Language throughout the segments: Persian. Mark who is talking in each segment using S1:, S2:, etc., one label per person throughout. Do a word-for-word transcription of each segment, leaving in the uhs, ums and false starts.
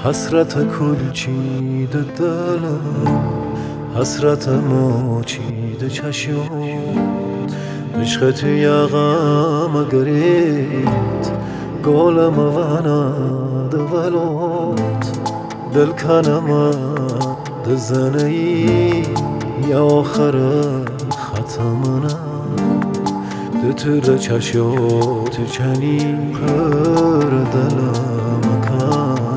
S1: حسرت کلچیده دلم، حسرت ماچیده چشم، عشق تو یغم گریت گالم وند ولات دل کنم دزنی یا آخر ختمنا دتر چشات چنی پر دلم کن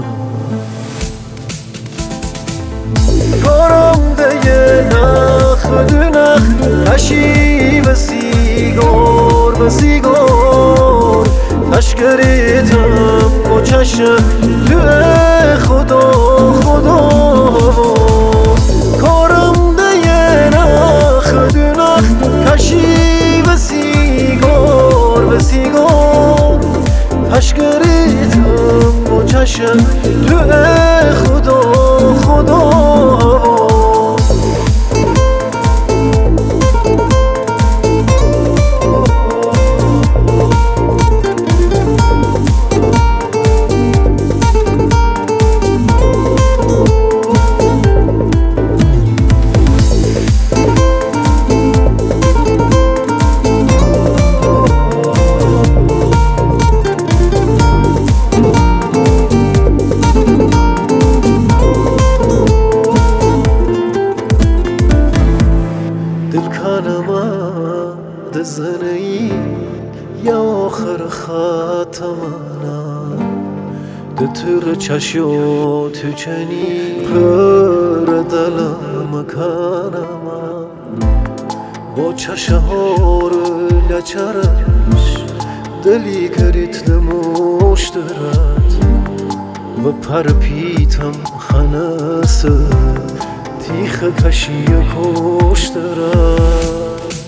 S1: کارم دیگه نخ بدونخ نشی و سیگار و سیگار تشکریتم با چشم تو خدا خدا کارم دیگه نخ بدونخ نشی و سیگار و سیگار تشکریتم با چشم تو خدا خدا دزنی یا آخر ختمنا دتر چشات چنی پر دلم کنم با چشه ها رو لچرش دلی کریت لمشترد و پر پیتم خنسه تیخ کشی کشترد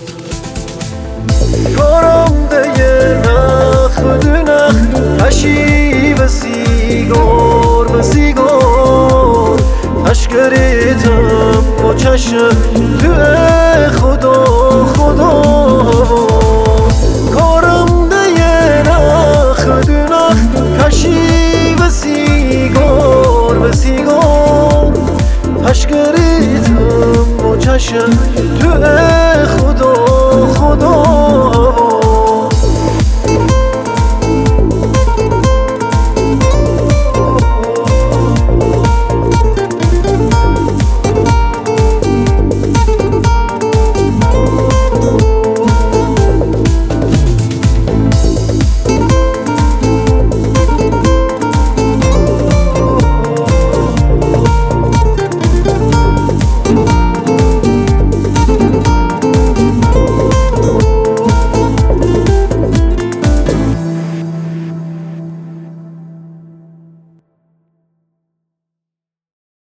S1: کارم دیگه نخ بدونخ نشی و سیگار و سیگار تشکریتم با چشم تو خدا خدا کارم دیگه نخ بدونخ نشی و سیگار و سیگار تشکریتم با چشم